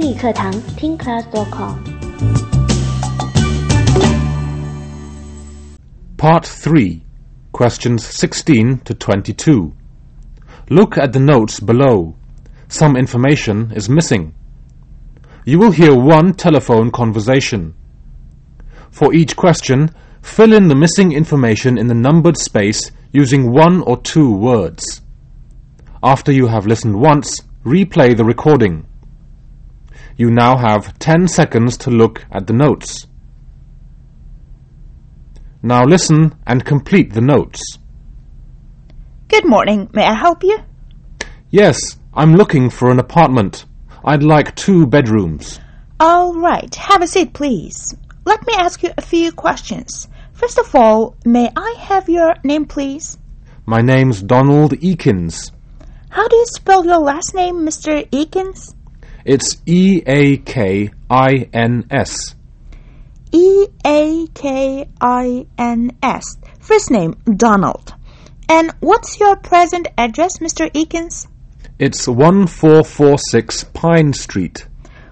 英语课堂听 class.com Part 3, questions 16 to 22. Look at the notes below. Some information is missing. You will hear one telephone conversation. For each question, fill in the missing information in the numbered space using one or two words. After you have listened once, replay the recording. You now have 10 seconds to look at the notes. Now listen and complete the notes. Good morning. May I help you? Yes, I'm looking for an apartment. I'd like 2 bedrooms. All right. Have a seat, please. Let me ask you a few questions. First of all, may I have your name, please? My name's Donald Eakins. How do you spell your last name, Mr. Eakins? It's E-A-K-I-N-S. E-A-K-I-N-S. First name, Donald. And what's your present address, Mr. Eakins? It's 1446 Pine Street.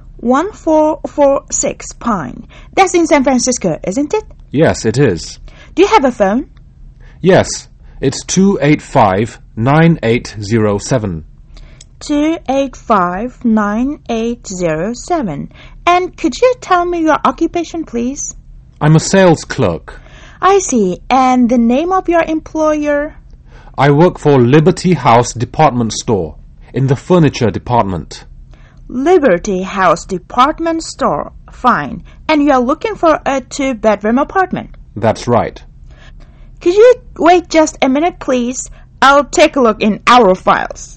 1446 Pine. That's in San Francisco, isn't it? Yes, it is. Do you have a phone? Yes, it's 285-9807. 285-9807. And could you tell me your occupation, please? I'm a sales clerk. I see. And the name of your employer? I work for Liberty House Department Store in the furniture department. Liberty House Department Store. Fine. And you are looking for a 2-bedroom apartment? That's right. Could you wait just a minute, please? I'll take a look in our files.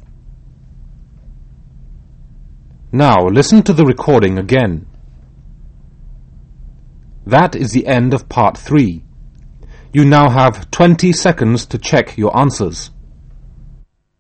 Now listen to the recording again. That is the end of part 3. You now have 20 seconds to check your answers.